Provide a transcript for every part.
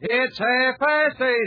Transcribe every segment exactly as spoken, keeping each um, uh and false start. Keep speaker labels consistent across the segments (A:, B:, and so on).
A: It's half past eight.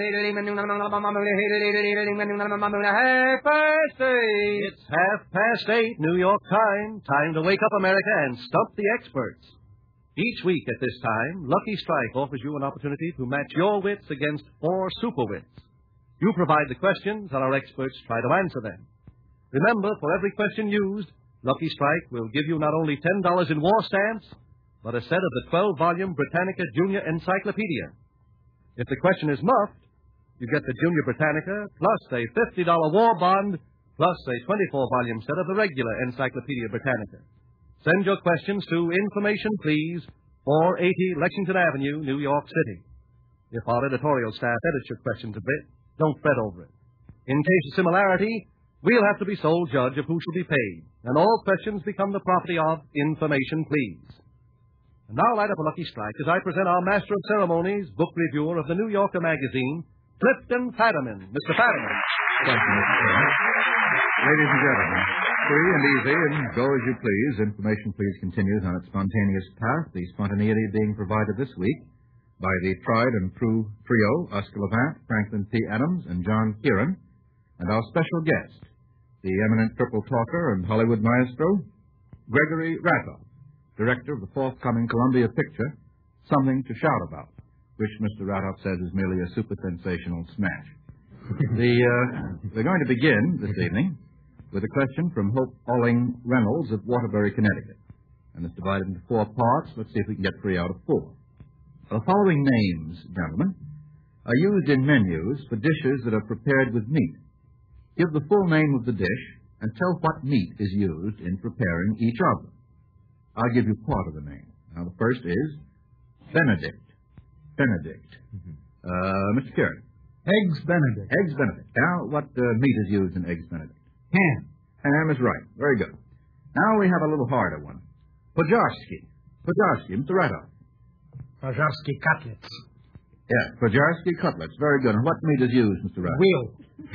A: Half past eight.
B: It's half past eight, New York time. Time to wake up America and stump the experts. Each week at this time, Lucky Strike offers you an opportunity to match your wits against four super wits. You provide the questions, and our experts try to answer them. Remember, for every question used, Lucky Strike will give you not only ten dollars in war stamps, but a set of the twelve-volume Britannica Junior Encyclopedia. If the question is muffed, you get the Junior Britannica, plus a fifty dollars war bond, plus a twenty-four volume set of the regular Encyclopedia Britannica. Send your questions to Information Please, four eighty Lexington Avenue, New York City. If our editorial staff edits your questions a bit, don't fret over it. In case of similarity, we'll have to be sole judge of who shall be paid, and all questions become the property of Information Please. And now light up a Lucky Strike as I present our Master of Ceremonies, book reviewer of the New Yorker magazine, Clifton Fadiman. Mister Fadiman.
C: Thank you, Mister Chairman. Ladies and gentlemen, free and easy and go as you please. Information Please continues on its spontaneous path, the spontaneity being provided this week by the tried and true trio, Oscar Levant, Franklin P. Adams, and John Kieran, and our special guest, the eminent triple talker and Hollywood maestro, Gregory Ratoff, director of the forthcoming Columbia picture, Something to Shout About, which Mister Ratoff says is merely a super sensational smash. the, uh, we're going to begin this evening with a question from Hope Alling Reynolds of Waterbury, Connecticut. And it's divided into four parts. Let's see if we can get three out of four. The following names, gentlemen, are used in menus for dishes that are prepared with meat. Give the full name of the dish and tell what meat is used in preparing each of them. I'll give you part of the name. Now, the first is Benedict. Benedict. Mm-hmm. Uh, Mister Kieran.
D: Eggs Benedict.
C: Eggs Benedict. Now, what uh, meat is used in Eggs Benedict?
D: Ham.
C: Ham is right. Very good. Now we have a little harder one. Pojarski. Pojarski. Mister Ratoff.
D: Pojarski cutlets.
C: Yes, Pojarski cutlets. Very good. And what meat is used, Mister Ratoff?
D: Wheel.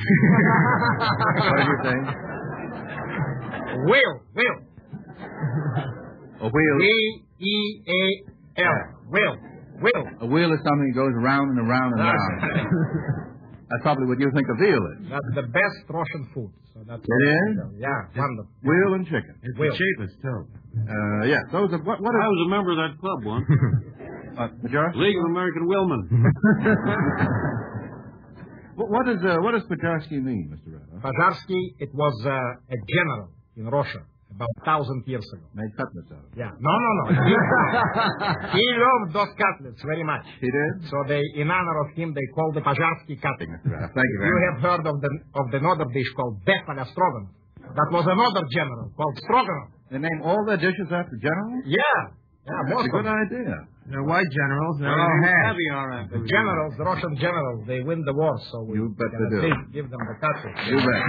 C: What did you say?
D: Wheel. Wheel.
C: A wheel.
D: W E A L. Wheel. Wheel.
C: A wheel is something that goes around and around and around. That's probably what you think a veal is.
D: That's the best Russian food. So that's
C: it is?
D: Yeah, wonderful.
C: Wheel and chicken.
E: It's
D: wheel.
E: the cheapest, too.
C: Uh, yeah. Those are, what, what
E: I
C: are...
E: was a member of that club once.
C: uh, Pojarski?
E: League of American Wheelmen.
C: what, what, is, uh, what does Pojarski mean, Mister Ratoff?
D: Pojarski, it was uh, a general in Russia about a thousand years ago.
C: Made cutlets out of it.
D: Yeah. No, no, no. He, he loved those cutlets very much.
C: He did?
D: So they, in honor of him, they called the Pojarski cutlet.
C: Thank you very
D: You
C: much.
D: have heard of the of the another dish called Befala Stroganoff. That was another general called Stroganoff.
C: They name all their dishes after generals?
D: Yeah. Yeah,
C: That's
D: most
C: a good
D: of them.
C: idea.
E: They're white generals. They're
D: Oh,
E: all
D: yeah.
E: caviar after
D: The generals, the Russian generals, they win the war, so we
C: You bet
D: can
C: they do.
D: at least give them the cutlets.
C: You bet.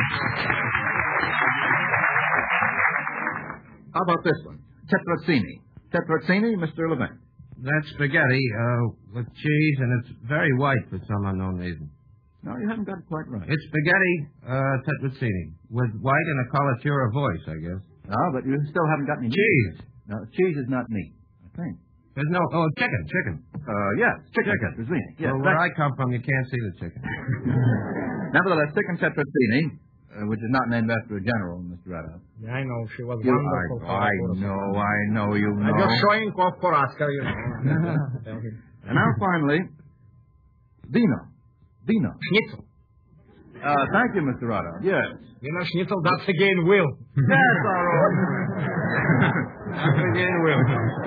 C: How about this one? Tetrazzini. Tetrazzini, Mister Levant.
E: That's spaghetti uh, with cheese, and it's very white for some unknown reason.
C: No, you haven't got it quite right.
E: It's spaghetti uh, tetrazzini with white and a coloratura voice, I guess.
C: No, but you still haven't got any meat.
E: Cheese.
C: No, cheese is not meat, I think.
E: There's no... Oh, chicken, chicken.
C: Uh, yes, chicken
E: Chicken.
C: tetrazzini. Yes,
E: well, where
C: that's-
E: I come from, you can't see the chicken.
C: Nevertheless, chicken tetrazzini, uh, which is not named after a general, Mister Ratoff.
D: Yeah, I know. She was
C: You,
D: wonderful.
C: I, I know, I know, you know.
D: I'm just showing off for Oscar, you know. Tell him.
C: And now, finally, Vino. Vino.
D: Schnitzel.
C: Uh, thank you, Mister Ratoff. Yes.
D: You know, Schnitzel, that's again Will.
C: That's all right.
D: That's again Will.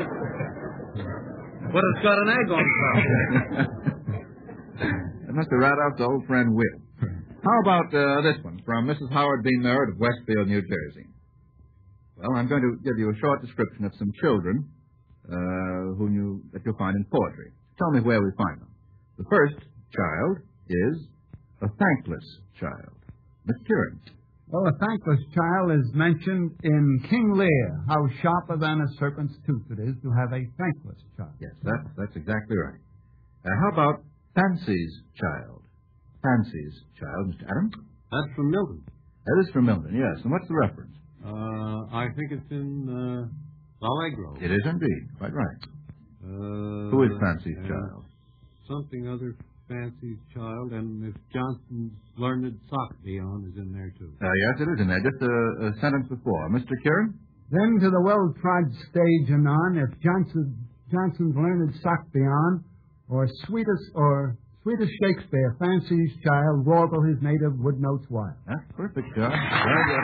E: But it's got an egg on top.
C: And Mister Ratoff's old friend, Will. How about uh, this one from Missus Howard B. Merritt of Westfield, New Jersey? Well, I'm going to give you a short description of some children uh, whom you, that you'll find in poetry. Tell me where we find them. The first child is a thankless child. Miss Kieran.
F: Well, a thankless child is mentioned in King Lear, how sharper than a serpent's tooth it is to have a thankless child.
C: Yes, that's, that's exactly right. Uh, how about Fancy's child? Fancy's child, Mister Adams?
E: That's from Milton.
C: That is from Milton, yes. And what's the reference?
E: Uh, I think it's in uh, Allegro.
C: It is indeed. Quite right.
E: Uh,
C: Who is Fancy's
E: uh,
C: child?
E: something other fancies, child, and if Johnson's learned sock beyond is in there, too.
C: Uh, yes, it is in there. Just a, a sentence before. Mister Kieran?
F: Then to the well-trod stage anon, if Johnson, Johnson's learned sock beyond, or sweetest, or sweetest Shakespeare fancies child, warble his native wood notes wild.
C: That's perfect, John. Very good.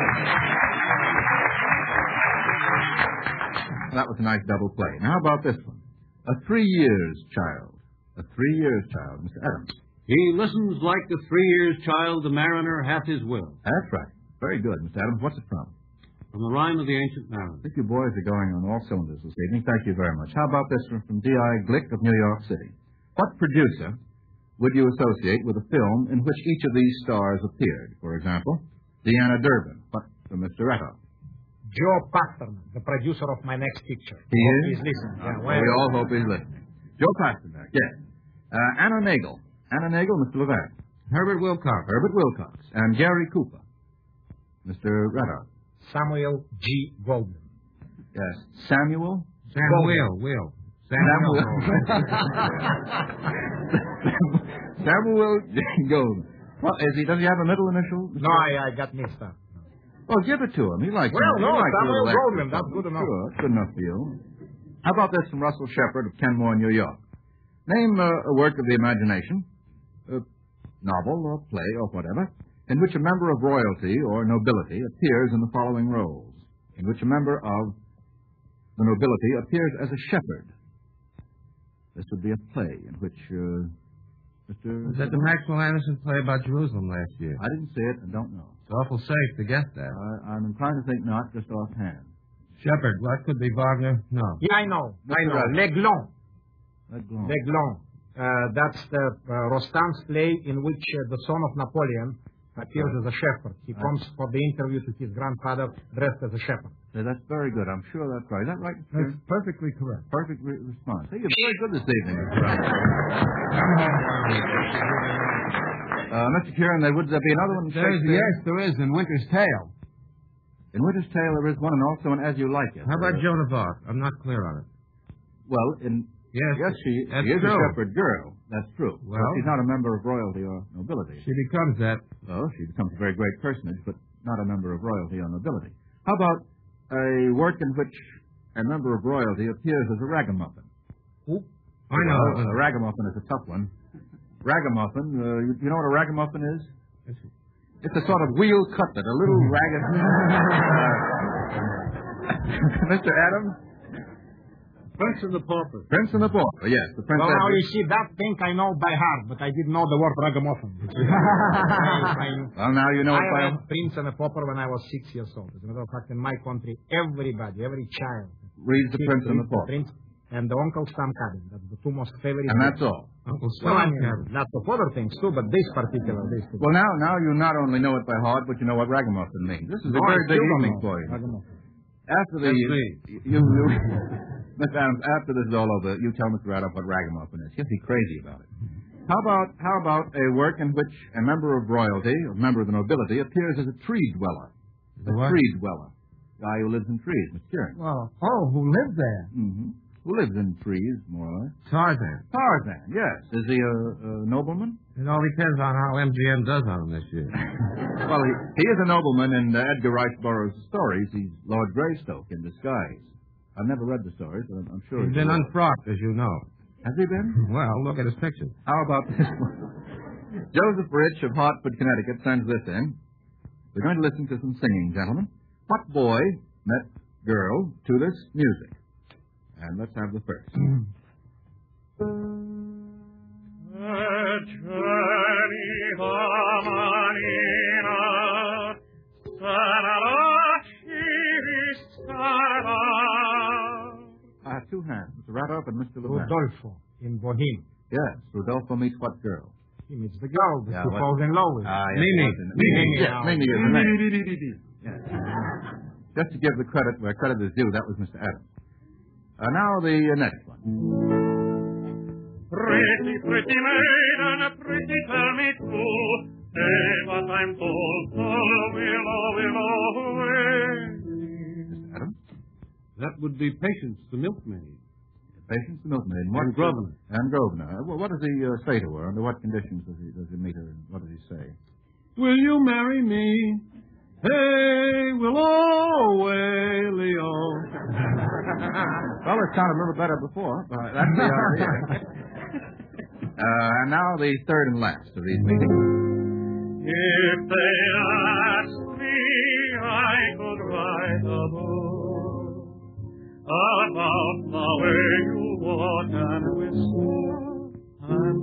C: That was a nice double play. Now, how about this one? A three years child. A three years child, Mister Adams.
E: He listens like the three years child, the mariner hath his will.
C: That's right. Very good, Mister Adams. What's it from?
E: From the rhyme of the ancient mariner.
C: I think you boys are going on all cylinders this evening. Thank you very much. How about this one from D I Glick of New York City? What producer would you associate with a film in which each of these stars appeared? For example, Deanna Durbin. What for Mister Ratto?
D: Joe Pasternak, the producer of my next picture.
C: He
D: Hope
C: is?
D: He's listening. Yeah,
C: Well, we all hope he's listening. Joe Pasternak, yes. Uh, Anna Nagel. Anna Nagel, Mister Levant.
E: Herbert Wilcox.
C: Herbert Wilcox. And Gary Cooper. Mister Ratto.
D: Samuel G. Goldman.
C: Yes. Samuel?
E: Samuel. Will.
C: Samuel.
E: Samuel.
C: Samuel Goldman. Well, is he, does he have a middle initial?
D: No, I, I got mixed up.
C: Well, give it to him. He likes
D: Well,
C: it.
D: no,
C: he likes
D: Samuel
C: a little extra
D: Goldman. That's
C: something.
D: good enough.
C: Sure, that's good enough for you. How about this from Russell Shepard of Kenmore, New York? Name uh, a work of the imagination, a novel or play or whatever, in which a member of royalty or nobility appears in the following roles. In which a member of the nobility appears as a shepherd. This would be a play in which uh, Mister
E: Was that the Maxwell Anderson play about Jerusalem last year?
C: I didn't see it. I don't know.
E: It's awful safe to guess that.
C: I, I'm inclined to think not, just offhand.
E: Shepard, what could be Wagner? No.
D: Yeah, I know. I
C: Mister
D: know.
C: Ratto.
D: L'Aiglon.
C: L'Aiglon.
D: L'Aiglon. Uh, that's the uh, Rostam's play in which uh, the son of Napoleon appears as a shepherd. He
C: Right.
D: comes for the interview to his grandfather dressed as a shepherd.
C: Yeah, that's very good. I'm sure that's right. Is that right, Mister
F: That's
C: Kieran?
F: perfectly correct.
C: Perfect re- response. Hey, you're very good this evening, Mister Brown. Uh, Mister Kieran, there would there be another one? in
F: There's,
C: Shakespeare?
F: yes, there is in Winter's Tale.
C: In Winter's Tale, there is one, and also in As You Like It.
E: How about
C: Uh,
E: Joan of Arc? I'm not clear on it.
C: Well, in
E: Yes.
C: yes, she,
E: That's
C: she is
E: true.
C: a shepherd girl. That's true. But
E: Well-
C: she's not a member of royalty or nobility.
E: She becomes that.
C: Well, she becomes a very great personage, but not a member of royalty or nobility. How about a work in which a member of royalty appears as a ragamuffin?
E: I know.
C: Well, a ragamuffin is a tough one. Ragamuffin, uh, you, you know what a ragamuffin is? It's a sort of wheel cutlet, a little ragged. Uh, Mister Adams?
E: Prince and the Pauper.
C: Prince and the Pauper, yes. The Prince
D: Well, now
C: Edward.
D: you see, that thing I know by heart, but I didn't know the word ragamuffin. I,
C: Well, now you know
D: I
C: it by...
D: read Prince and the Pauper when I was six years old. As a matter of fact, in my country, everybody, every child,
C: Reads the
D: kid
C: Prince and the
D: reads
C: Pauper.
D: Prince and the Uncle Sam Cabin. That's the two most favorite.
C: And that's all.
E: Uncle
D: Well, I
E: Sam.
D: mean, lots of other things too, but this particular, this.
C: Well, now now you not only know it by heart, but you know what ragamuffin means. This is a
D: No,
C: very
D: I
C: big
D: still don't
C: evening
D: know.
C: for you.
D: Ragamuffin.
C: After the...
E: That's me.
C: You, you, Mister Adams, after this is all over, you tell Mister Adams what ragamuffin is. He'll be crazy about it. How about how about a work in which a member of royalty, a member of the nobility, appears as a tree dweller?
E: The
C: A
E: what?
C: tree dweller. Guy who lives in trees, Mister Kieran.
F: Well, oh, who lived there?
C: Mm-hmm. Who lives in trees, more or less.
E: Tarzan.
C: Tarzan, yes. Is he a, a nobleman?
E: It all depends on how M G M does on him this year.
C: Well, he, he is a nobleman in uh, Edgar Rice Burroughs' stories. He's Lord Greystoke in disguise. I've never read the stories, but I'm, I'm sure
E: He's
C: he's
E: been
C: a-
E: unfrocked, as you know.
C: Has he been?
E: Well, look at his picture.
C: How about this one? Joseph Rich of Hartford, Connecticut sends this in. We're going to listen to some singing, gentlemen. What boy met girl to this music? And let's have the first. I have two hands, Mister Radoff and Mister Levant.
D: Rodolfo in Boheme.
C: Yes, Rodolfo meets what girl?
D: He meets the girl that
C: Yeah,
D: he
C: what-
D: falls in love with.
C: Ah, yes,
E: Mimi.
C: it was in-
D: Mimi,
C: Yes,
D: now.
C: Mimi is the name. Yes. Just to give the credit where credit is due, that was Mister Adams. Uh, now the uh, next one.
G: Pretty, pretty maiden, pretty tell me true, say what I'm told, tall willow, willow, way.
C: Mister Adams?
E: That would be Patience, the milkmaid.
C: Patience, the milkmaid. What,
E: And Grosvenor.
C: And Grosvenor. Well, what does he uh, say to her? Under what conditions does he, does he meet her? And what does he say?
E: Will you marry me? Hey, we'll away, Leo.
C: Well, it sounded a little better before, but that's the idea. uh, and now the third and last of these meetings.
G: If they ask me, I could write a book about the way you walk and whisper and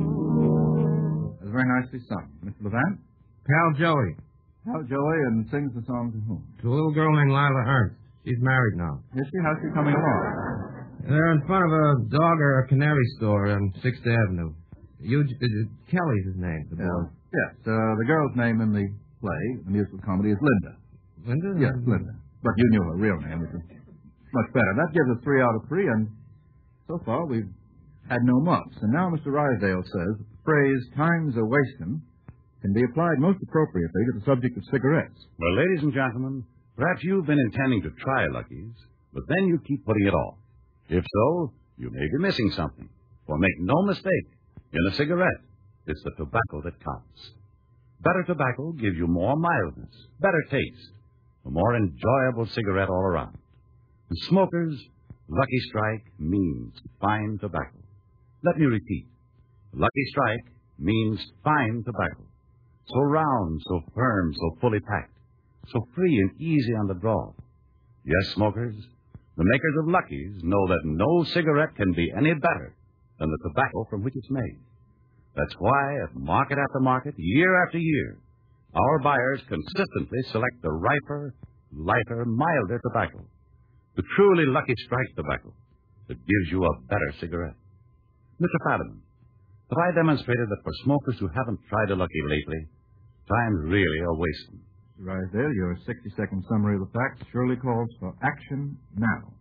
G: look.
C: That's very nicely sung. Mister Levant?
D: Pal Joey.
C: How Joey, and sings the song to whom?
D: To a little girl named Lila Ernst. She's married now.
C: Is she? How's she coming along?
D: They're in front of a dog or a canary store on sixth Avenue. Eugene, uh, Kelly's his name, the boy.
C: Yeah. Yes. Uh, the girl's name in the play, the musical comedy, is Linda.
D: Linda?
C: Yes, Linda. But you knew her real name, which is much better. That gives us three out of three, and so far we've had no mucks. And now Mister Rysdale says that the phrase, time's a wastin', can be applied most appropriately to the subject of cigarettes.
H: Well, ladies and gentlemen, perhaps you've been intending to try Lucky's, but then you keep putting it off. If so, you may be missing something. For make no mistake, in a cigarette, it's the tobacco that counts. Better tobacco gives you more mildness, better taste, a more enjoyable cigarette all around. And smokers, Lucky Strike means fine tobacco. Let me repeat. Lucky Strike means fine tobacco. So round, so firm, so fully packed, so free and easy on the draw. Yes, smokers, the makers of Lucky's know that no cigarette can be any better than the tobacco from which it's made. That's why at market after market, year after year, our buyers consistently select the riper, lighter, milder tobacco, the truly Lucky Strike tobacco that gives you a better cigarette. Mister Fadiman, have I demonstrated that for smokers who haven't tried a Lucky lately, time's really a wasting?
C: Mister Rysdale, your sixty-second summary of the facts surely calls for action now.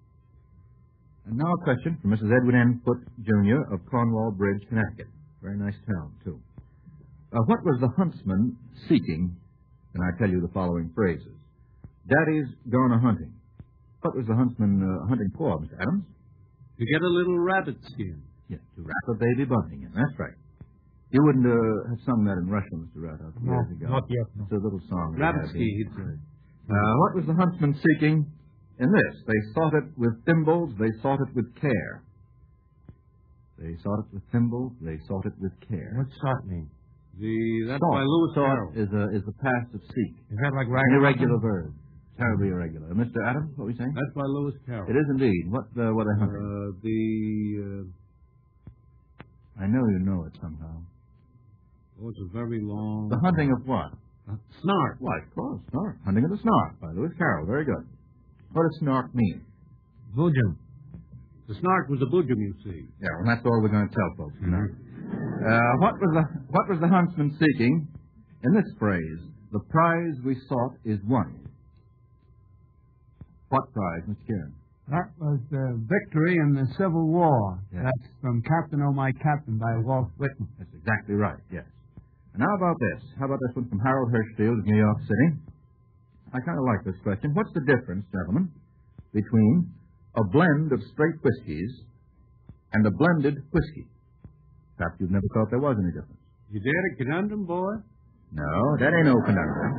C: And now a question from Missus Edwin N. Foote, Junior of Cornwall Bridge, Connecticut. Very nice town, too. Uh, what was the huntsman seeking? And I tell you the following phrases. Daddy's gone a-hunting. What was the huntsman uh, hunting for, Mister Adams?
E: To get a little rabbit skin.
C: Yes, to wrap a baby bunting in. That's right. You wouldn't uh, have sung that in Russian, Mister Rathouse,
D: No,
C: years ago.
D: not yet, no.
C: It's a little song. we
E: Rabbit
C: have
E: ski,
C: here.
E: he'd say.
C: Uh, what was the huntsman seeking in this? They sought it with thimbles, they sought it with care. They sought it with thimbles, they sought it with care.
D: What's sought mean?
E: The, that's
C: Sought.
E: by Lewis
C: Sought
E: Carroll.
C: is a, is the past of seek.
D: Is that like
C: An
D: ragged?
C: irregular verb. Terribly irregular. Mister Adams, what were you saying?
E: That's by Lewis Carroll.
C: It is indeed. What uh, were they hunting?
E: Uh, the, uh,
C: I know you know it somehow.
E: oh, it's a very long...
C: The hunting of what?
E: Uh, snark.
C: Why, of course, snark. Hunting of the snark by Lewis Carroll. Very good. What does snark mean?
D: Boojum.
E: The snark was the boojum, you see.
C: Yeah, well, that's all we're going to tell folks tonight. Uh, what was the what was the huntsman seeking in this phrase? The prize we sought is won. What prize, Mister Kieran?
F: That was the victory in the Civil War.
C: Yes.
F: That's from Captain O' My Captain by Walt Whitman.
C: That's exactly right, yes. And how about this? How about this one from Harold Hirschfield of New York City? I kind of like this question. What's the difference, gentlemen, between a blend of straight whiskies and a blended whiskey? Perhaps you've never thought there was any difference.
E: You did a conundrum, boy?
C: No, that ain't no conundrum.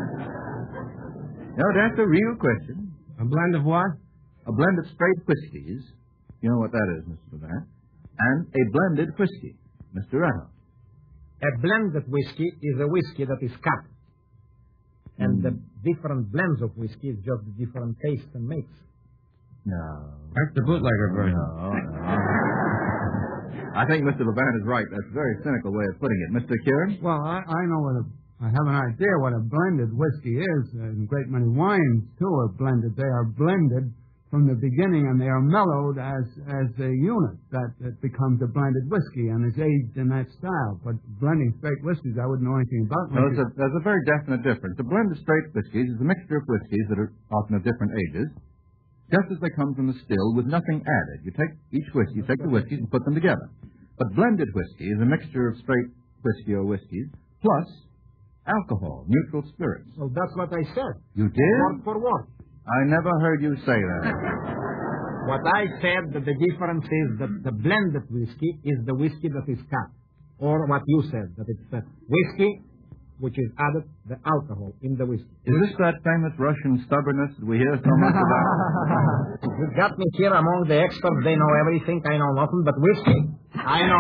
C: No, that's a real question.
D: A blend of what?
C: A blend of straight whiskies. You know what that is, Mister Levant. And a blended whiskey, Mister Rattle.
D: A blended whiskey is a whiskey that is cut. And
C: Mm.
D: the different blends of whiskey is just the different taste and mix.
C: No.
D: That's the bootlegger version.
C: No, no. I think Mister Levant is right. That's a very cynical way of putting it. Mister Kieran?
F: Well, I, I know what a, I have an idea what a blended whiskey is, and a great many wines, too, are blended. They are blended from the beginning, and they are mellowed as as a unit that, that becomes a blended whiskey and is aged in that style. But blending straight whiskeys, I wouldn't know anything about.
C: No, there's a, there's a very definite difference. A blend of straight whiskies is a mixture of whiskies that are often of different ages, just as they come from the still with nothing added. You take each whiskey, you take the whiskeys and put them together. But blended whiskey is a mixture of straight whiskey or whiskeys plus alcohol, neutral spirits.
D: Well, that's what I said.
C: You did?
D: Word for word.
C: I never heard you say that.
D: What I said, that the difference is that the blended whiskey is the whiskey that is cut. Or what you said, that it's the whiskey which is added the alcohol in the whiskey.
C: Is this that famous Russian stubbornness that we hear so much about?
D: You got me here among the experts. They know everything. I know nothing but whiskey. I know.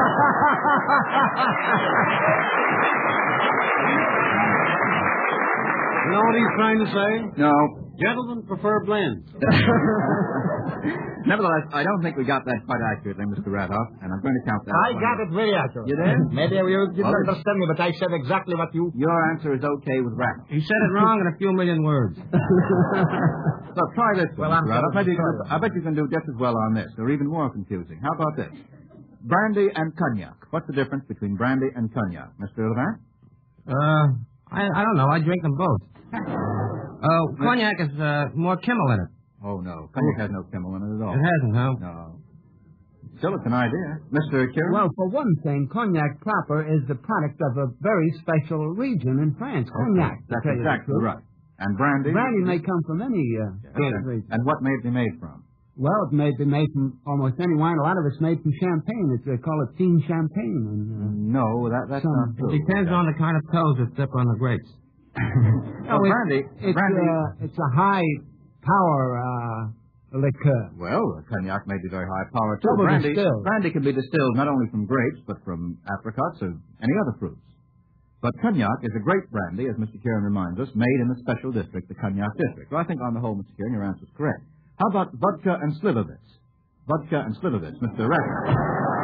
E: You know what he's trying to say?
C: No.
E: Gentlemen prefer blends.
C: Nevertheless, I don't think we got that quite accurately, Mister Radoff, and I'm going to count that.
D: I got it very accurate.
C: You did?
D: Maybe you didn't
C: Well,
D: understand me, but I said exactly what you...
C: Your answer is okay with Radoff.
A: He said it wrong in a few million words.
C: So try this one,
D: Well, I'm
C: Mister Radoff.
D: sorry.
C: Maybe you can, I bet you can do just as well on this, or even more confusing. How about this? Brandy and cognac. What's the difference between brandy and cognac, Mister Levant?
A: Uh, I, I don't know. I drink them both. Uh, cognac is uh, more Kimmel in it.
C: Oh, no. Cognac has no Kimmel in it at all.
A: It hasn't, huh?
C: No. Still, it's an idea. Mister Kieran?
F: Well, for one thing, cognac proper is the product of a very special region in France. Cognac. to
C: That's
F: tell you the
C: exactly
F: truth.
C: right. And brandy?
F: Brandy may come from any uh,
C: Yes,
F: kind of
C: and,
F: region.
C: and what may it be made from?
F: Well, it may be made from almost any wine. A lot of it's made from champagne. It's, they call it teen champagne. And, uh,
C: No, that, that's
F: Some-
C: not true.
A: It depends on the kind of toes that sip on the grapes.
C: Well,
F: it's-
C: brandy,
F: It's,
C: brandy...
F: uh, it's a high power uh, liqueur.
C: Well, cognac may be very high power, too.
F: Double
C: Brandy,
F: distilled.
C: brandy can be distilled not only from grapes, but from apricots or any other fruits. But cognac is a great brandy, as Mister Kieran reminds us, made in the special district, the Cognac District. So I think on the whole, Mister Kieran, your answer is correct. How about vodka and slivovitz? Vodka and slivovitz, Mister Ratner.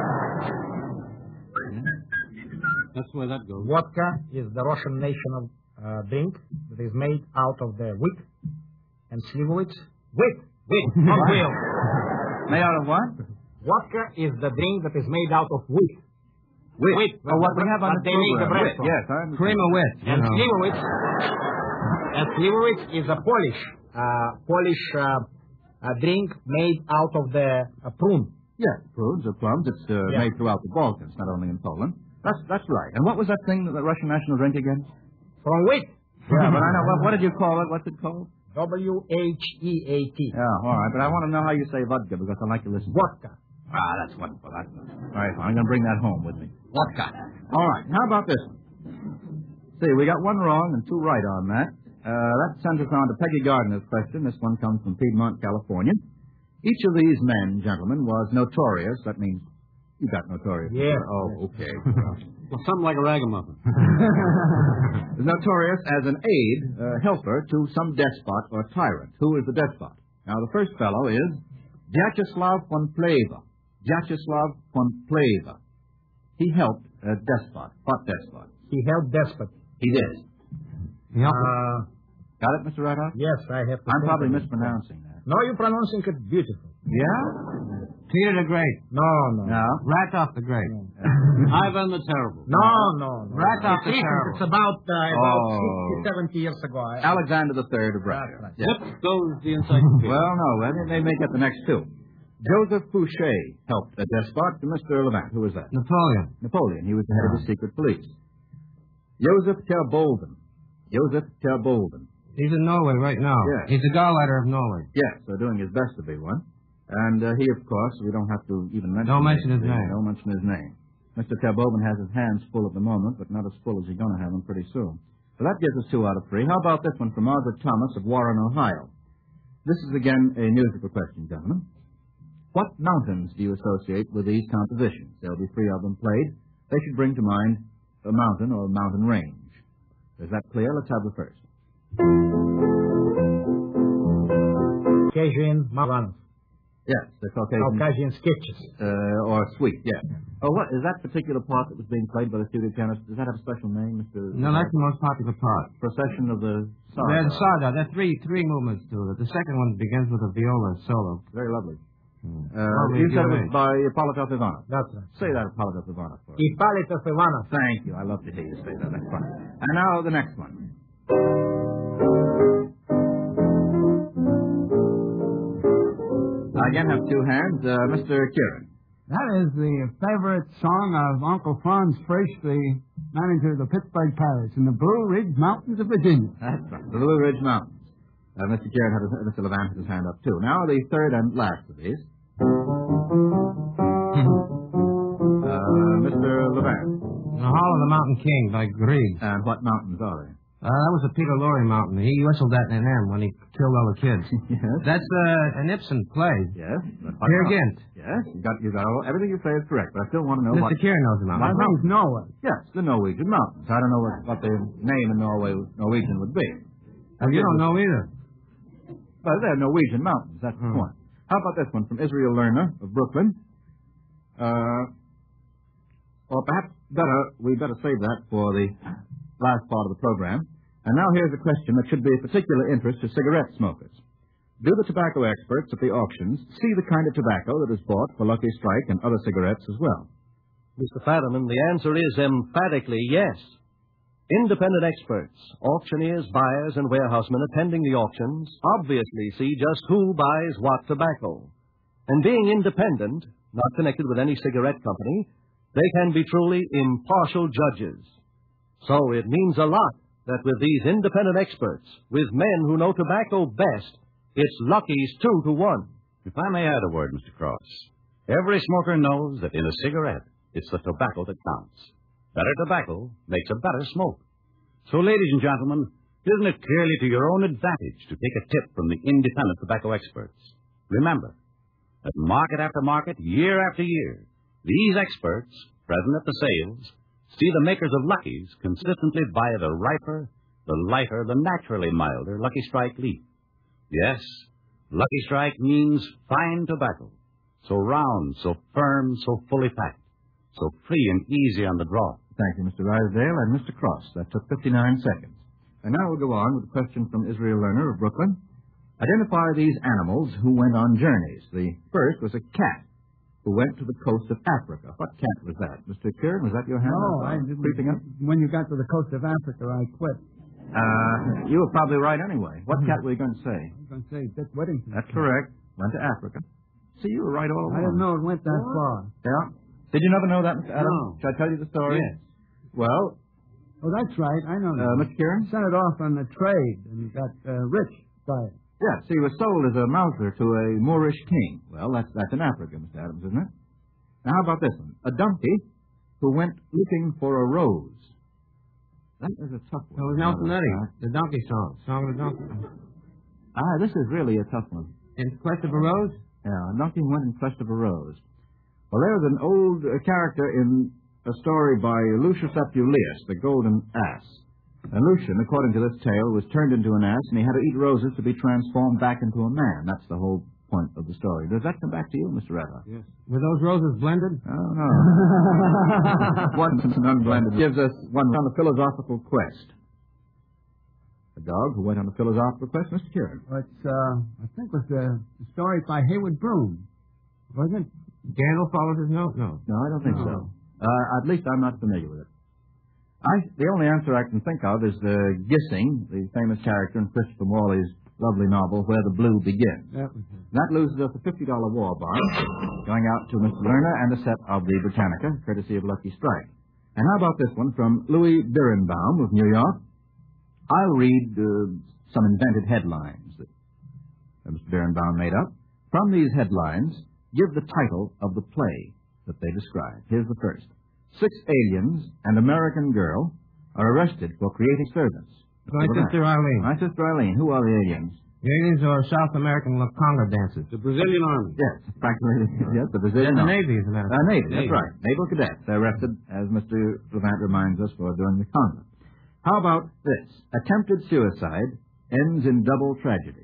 E: That's where that goes.
D: Vodka is the Russian national uh, drink that is made out of the wheat and slivovitz. Wheat, wheat, not wheel.
C: Made out of what?
D: Vodka is the drink that is made out of wheat.
C: Wheat.
D: Wheat.
C: Oh, what we have on
D: What
C: the
D: they make the
C: program.
D: bread
C: Wheat,
D: from.
C: yes, I understand.
A: Cream of wit. you
D: And
A: know.
D: slivovitz, and slivovitz is a Polish, uh, Polish uh, uh, drink made out of the uh, prune.
C: Yes, prunes or plums. It's uh,
D: Yeah.
C: made throughout the Balkans, not only in Poland. That's that's right. And what was that thing, the Russian national drink again?
D: From wheat.
C: Yeah, but I know. What, what did you call it? What's it called?
D: W H E A T.
C: Yeah, all right. But I want to know how you say vodka because I like to listen.
D: Vodka.
C: Ah, that's wonderful. That's wonderful. All right, I'm going to bring that home with me. Vodka. All right. How about this one? See, we got one wrong and two right on that. Uh, that sends us on to Peggy Gardner's question. This one comes from Piedmont, California. Each of these men, gentlemen, was notorious. That means you got notorious.
D: Yeah.
C: Oh, okay.
E: Well, something like a ragamuffin.
C: Notorious as an aide, uh, helper to some despot or tyrant. Who is the despot? Now, the first fellow is Vyacheslav von Pleva. Vyacheslav von Pleva. He helped a despot. What despot?
D: He held despot.
C: He did.
A: Yep.
D: Uh,
C: Got it, Mister Radoff?
D: yes, I have to
C: I'm
D: think
C: probably
D: of it.
C: mispronouncing that.
D: No, you're pronouncing it beautiful.
C: Yeah?
A: Peter the Great.
D: No, no.
C: No.
A: Ratoff the Great.
E: Ivan the Terrible.
D: No, no, no.
A: Ratoff the
D: It's recent.
A: Terrible.
D: It's about, uh, about
C: Oh.
D: sixty, seventy years ago. I,
C: Alexander the Third of Russia.
D: That's right.
C: Yes.
E: Zip goes the encyclopedia.
C: Well, no, well, they may get the next two. Joseph Fouché helped a despot to Mister Levant. Who was that?
A: Napoleon.
C: Napoleon. He was the head of the secret police. Joseph Terbolden. Joseph Terbolden.
A: He's in Norway right now.
C: Yes.
A: He's the Gauleiter of Norway.
C: Yes, so doing his best to be one. And uh, he, of course, we don't have to even mention
A: Don't mention his
C: name.
A: name.
C: Don't mention his name. Mister Terbolden has his hands full at the moment, but not as full as he's going to have them pretty soon. So that gives us two out of three. How about this one from Margaret Thomas of Warren, Ohio? This is again a musical question, gentlemen. What mountains do you associate with these compositions? There'll be three of them played. They should bring to mind a mountain or a mountain range. Is that clear? Let's have the first.
D: Caucasian Mavanov.
C: Yes, the Caucasian,
D: Caucasian sketches.
C: uh, or suite, yes. Oh, what, is that particular part that was being played by the studio pianist, does that have a special name, Mister
A: No, that's the most popular part.
C: Procession of the
A: There's
C: Sardar.
A: Sardar. There are three, three movements to it. The second one begins with a viola solo.
C: Very lovely.
A: Hmm.
C: Uh,
A: Lovely
C: you said it was
A: viola.
C: by Ippolitov Ivanov.
D: That's right.
C: Say that, Ippolitov Ivanov, for us.
D: Ippolitov Ivanov.
C: Thank you. I love to hear you say that. That's fun. And now the next one. I again have two hands. Uh, Mister Kieran.
F: That is the favorite song of Uncle Franz Frisch, the manager of the Pittsburgh Pirates, in the Blue Ridge Mountains of Virginia.
C: That's right. The Blue Ridge Mountains. Uh, Mister Kieran had his, Mister Levant had his hand up, too. Now, the third and last of these. uh, Mister Levant.
A: The Hall of the Mountain King by Grieg.
C: And what mountains are they?
A: Uh, that was the Peter Lorre mountain. He whistled that in M when he killed all the kids.
C: Yes.
A: That's uh, an Ibsen play.
C: Yes.
A: Peer Gynt.
C: Yes. You got, you got all, everything you say is correct, but I still want to know
A: Mister
C: what...
A: Kieran knows the mountain.
F: My name's Norway.
C: Yes, the Norwegian mountains. I don't know what, what the name in Norway Norwegian would be.
A: Uh, you don't know either.
C: But they're Norwegian mountains, that's the
A: Hmm.
C: point. How about this one from Israel Lerner of Brooklyn? Uh, or perhaps better, we better save that for the last part of the program. And now here's a question that should be of particular interest to cigarette smokers. Do the tobacco experts at the auctions see the kind of tobacco that is bought for Lucky Strike and other cigarettes as well?
B: Mister Fadiman, the answer is emphatically yes. Independent experts, auctioneers, buyers, and warehousemen attending the auctions obviously see just who buys what tobacco. And being independent, not connected with any cigarette company, they can be truly impartial judges. So it means a lot that with these independent experts, with men who know tobacco best, it's Lucky's two to one.
H: If I may add a word, Mister Cross, every smoker knows that in a cigarette, it's the tobacco that counts. Better tobacco makes a better smoke. So, ladies and gentlemen, isn't it clearly to your own advantage to take a tip from the independent tobacco experts? Remember, that market after market, year after year, these experts, present at the sales, see the makers of Lucky's consistently buy the riper, the lighter, the naturally milder Lucky Strike leaf. Yes, Lucky Strike means fine tobacco, so round, so firm, so fully packed, so free and easy on the draw.
C: Thank you, Mister Rysdale and Mister Cross. That took fifty-nine seconds. And now we'll go on with a question from Israel Lerner of Brooklyn. Identify these animals who went on journeys. The first was a cat who went to the coast of Africa. What cat was that? Mister Kieran, was that your hand?
F: No, I didn't.
C: Creeping up?
F: When you got to the coast of Africa, I quit.
C: Uh, you were probably right anyway. What cat were you going to say?
F: I was going to say Dick Whittington.
C: That's correct. Went to Africa. See, you were right all along.
F: I didn't know it went that far.
C: Yeah? Did you never know that, Mister Adams?
F: No.
C: Should I tell you the story?
F: Yes.
C: Well,
F: Oh, that's right. I know
C: uh,
F: that.
C: Mister Kieran?
F: Sent it off on the trade and got uh, rich by it.
C: Yes, he was sold as a Mauser to a Moorish king. Well, that's that's in Africa, Mister Adams, isn't it? Now, how about this one? A donkey who went looking for a rose. That is a tough one.
A: That was Nelson Eddy, the donkey song. Song of the donkey.
C: Ah, this is really a tough one.
A: In Quest of a Rose?
C: Yeah, a donkey went in quest of a rose. Well, there's an old uh, character in a story by Lucius Apuleius, the Golden Ass. And Lucian, according to this tale, was turned into an ass, and he had to eat roses to be transformed back into a man. That's the whole point of the story. Does that come back to you, Mister Radloff?
E: Yes.
A: Were those roses blended?
C: Oh, no. One unblended gives us one on a philosophical quest. A dog who went on a philosophical quest, Mister Kieran.
F: But uh, I think it was the story by Hayward Broom, wasn't it?
A: Gandalf followed his note? No.
C: No, I don't think
F: No.
C: so. Uh, at least I'm not familiar with it. I, the only answer I can think of is the Gissing, the famous character in Christopher Morley's lovely novel, Where the Blue Begins.
F: That was it.
C: That loses us a fifty dollar war bond, going out to Mister Lerner and a set of the Britannica, courtesy of Lucky Strike. And how about this one from Louis Birnbaum of New York? I'll read uh, some invented headlines that uh, Mister Birnbaum made up. From these headlines, give the title of the play that they describe. Here's the first. Six aliens and American girl are arrested for creating servants.
A: My sister Eileen.
C: My sister Eileen. Who are the aliens?
A: The aliens are South American La Conga dancers.
E: The Brazilian Army.
C: Yes, practically, yes, the
A: And
C: Brazilian
A: the
C: Army.
A: Navy, as a matter of
C: Uh,
A: fact.
C: Navy, that's right. Naval cadets. They're arrested, as Mister Levant reminds us, for doing the Congo. How about this? Attempted suicide ends in double tragedy.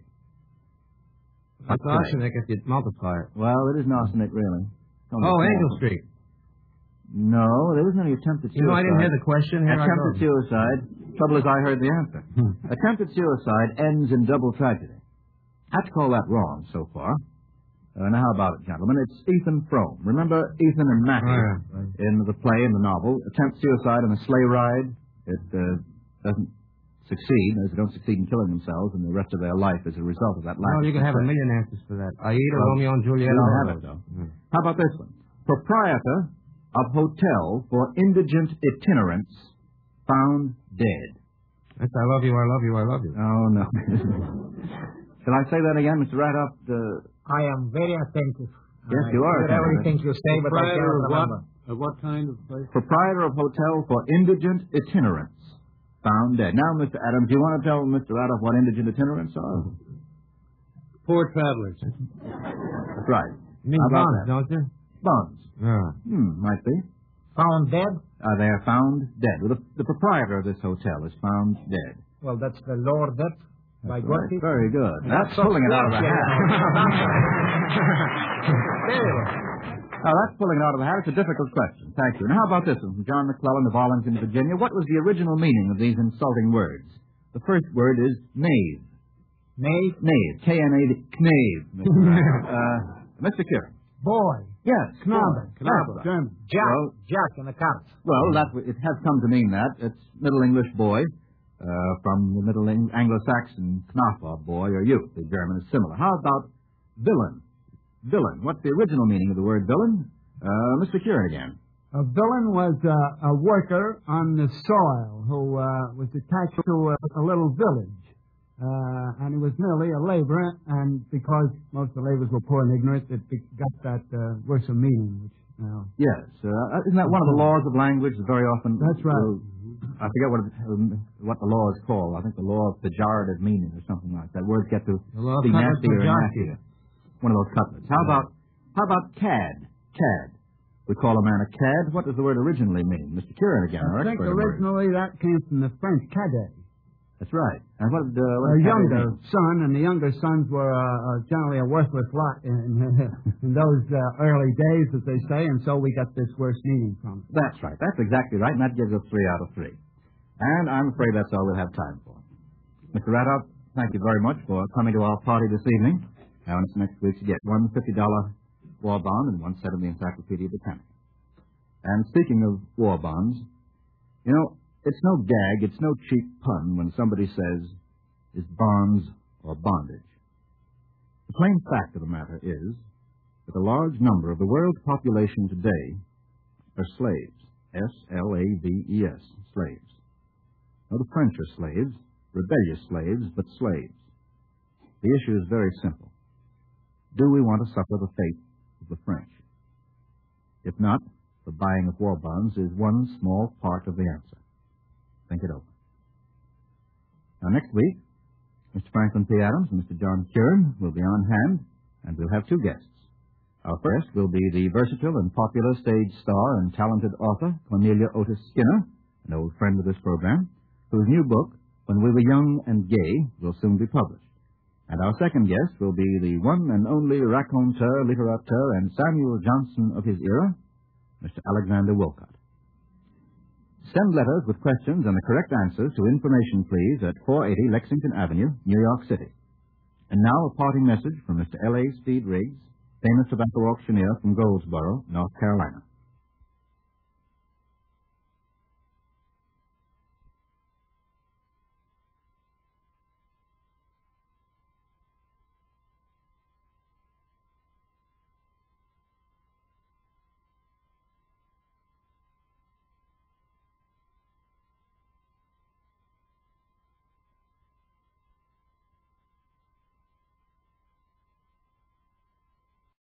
A: That's arsenic if you multiply it.
C: Well, it isn't arsenic, really. Don't
A: Oh,
C: be
A: Angel
C: careful.
A: Street.
C: No, there wasn't any attempted suicide.
A: You know, I didn't hear the question. Here I
C: Attempted
A: go.
C: suicide. Trouble is, I heard the answer. Attempted suicide ends in double tragedy. I have to call that wrong so far. Uh, now, how about it, gentlemen? It's Ethan Frome. Remember Ethan and Matthew
A: Oh, yeah, right.
C: in the play, in the novel? Attempt suicide on a sleigh ride. It uh, doesn't succeed. They don't succeed in killing themselves, and the rest of their life is a result of that lack
A: Well,
C: of
A: you can have a
C: success.
A: million answers for that. Aida,
C: Well,
A: Romeo and Juliet.
C: we don't
A: all
C: have
A: those.
C: it, though.
A: Mm.
C: How about this one? Proprietor of hotel for indigent itinerants found dead.
A: That's I love you, I love you, I love you.
C: Oh, no. Shall I say that again, Mister Radoff? Uh,
D: I am very attentive.
C: Yes, you are.
D: I everything you say, but I
E: Proprietor
D: cannot
E: of what?
D: remember.
E: Of what kind of place?
C: proprietor of hotel for indigent itinerants. Found dead. Now, Mister Adams, do you want to tell Mister Radoff what indigent itinerants are?
E: Poor travelers.
C: That's right.
A: You mean
C: How about
A: bonds,
C: that?
A: don't you?
C: Bonds.
A: Yeah.
C: Hmm, might be.
D: Found dead?
C: Uh, they are found dead. Well, the, the proprietor of this hotel is found dead.
D: Well, that's the lower debt by
C: That's right.
D: Gorky.
C: Very good.
D: That's
C: That's
D: so
C: pulling it out of the
D: square,
C: hat.
D: Very well.
C: Now, that's pulling it out of the hat. It's a difficult question. Thank you. Now, how about this one from John McClellan of Arlington, Virginia? What was the original meaning of these insulting words? The first word is knave.
D: Knave?
C: Knave. K N A V. Knave. uh, Mister Kieran.
D: Boy.
C: Yes.
F: Knabe.
C: Knabe.
F: German.
D: Jack.
C: Well-
D: Jack in the cards.
C: Well, that it has come to mean that. It's Middle English boy, uh, from the Middle Eng- Anglo-Saxon Knabe, boy or youth. The German is similar. How about villain? Villain. What's the original meaning of the word villain? Uh, Mister Kieran again.
F: A villain was uh, a worker on the soil who uh, was attached to a, a little village. Uh, and he was merely a laborer, and because most of the laborers were poor and ignorant, it be- got that uh, worse of meaning. Which, uh,
C: Yes. Uh, isn't that one of the laws of language? Very often.
F: That's right.
C: Uh, I forget what it, um, what the law is called. I think the law of pejorative meaning or something like that. Words get to
A: The law of
C: be
A: couplets
C: nastier and
A: pejorative.
C: nastier. One of those couplets. How about how about cad? Cad. We call a man a cad. What does the word originally mean? Mister Kieran again, our
F: I think
C: expert in words.
F: originally that came from the French cadet.
C: That's right. And what, uh, what
F: A
C: does cadet
F: younger
C: mean?
F: son, and the younger sons were uh, uh, generally a worthless lot in, in those uh, early days, as they say, and so we got this worse meaning from it.
C: That's right. That's exactly right, and that gives us three out of three. And I'm afraid that's all we'll have time for. Mister Radoff, thank you very much for coming to our party this evening. Now, it's next week to get one fifty dollar war bond and one set of the Encyclopedia Britannica. And speaking of war bonds, you know, it's no gag, it's no cheap pun when somebody says, is bonds or bondage. The plain fact of the matter is that a large number of the world's population today are slaves. S L A V E S, slaves. Now, the French are slaves, rebellious slaves, but slaves. The issue is very simple. Do we want to suffer the fate of the French? If not, the buying of war bonds is one small part of the answer. Think it over. Now, next week, Mister Franklin P. Adams and Mister John Kieran will be on hand, and we'll have two guests. Our first will be the versatile and popular stage star and talented author, Cornelia Otis Skinner, an old friend of this program, whose new book, When We Were Young and Gay, will soon be published. And our second guest will be the one and only raconteur, littérateur, and Samuel Johnson of his era, Mister Alexander Wolcott. Send letters with questions and the correct answers to Information Please at four eighty Lexington Avenue, New York City. And now a parting message from Mister L A. Speed Riggs, famous tobacco auctioneer from Goldsboro, North Carolina.